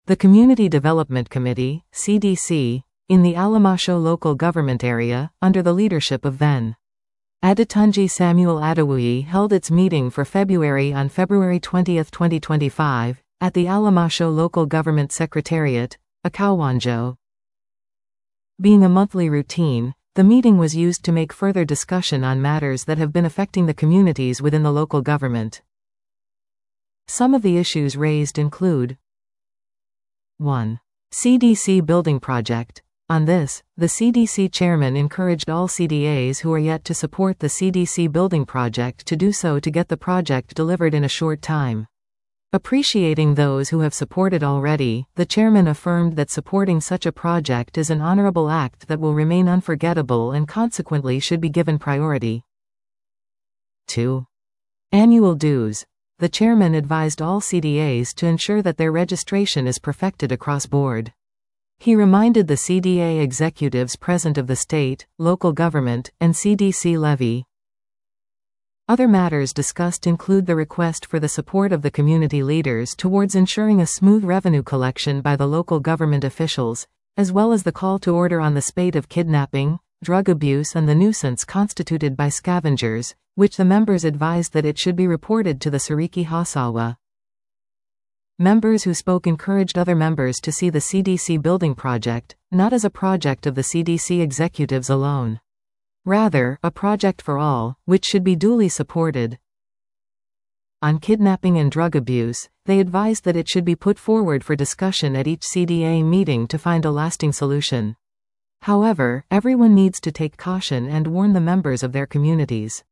The Community Development Committee, CDC, in the Alamasho local government area, under the leadership of then Adetunji Samuel Adewuyi, held its meeting for February on February 20, 2025, at the Alamasho Local Government Secretariat, Akawanjo. Being a monthly routine, the meeting was used to make further discussion on matters that have been affecting the communities within the local government. Some of the issues raised include 1. CDC building project. On this, the CDC chairman encouraged all CDAs who are yet to support the CDC building project to do so to get the project delivered in a short time. Appreciating those who have supported already, the chairman affirmed that supporting such a project is an honorable act that will remain unforgettable and consequently should be given priority. 2. Annual dues. The chairman advised all CDAs to ensure that their registration is perfected across board. He reminded the CDA executives present of the state, local government, and CDC levy. Other matters discussed include the request for the support of the community leaders towards ensuring a smooth revenue collection by the local government officials, as well as the call to order on the spate of kidnapping, drug abuse and the nuisance constituted by scavengers, which the members advised that it should be reported to the Sariki Hasawa. Members who spoke encouraged other members to see the CDC building project, not as a project of the CDC executives alone. Rather, a project for all, which should be duly supported. On kidnapping and drug abuse, they advised that it should be put forward for discussion at each CDA meeting to find a lasting solution. However, everyone needs to take caution and warn the members of their communities.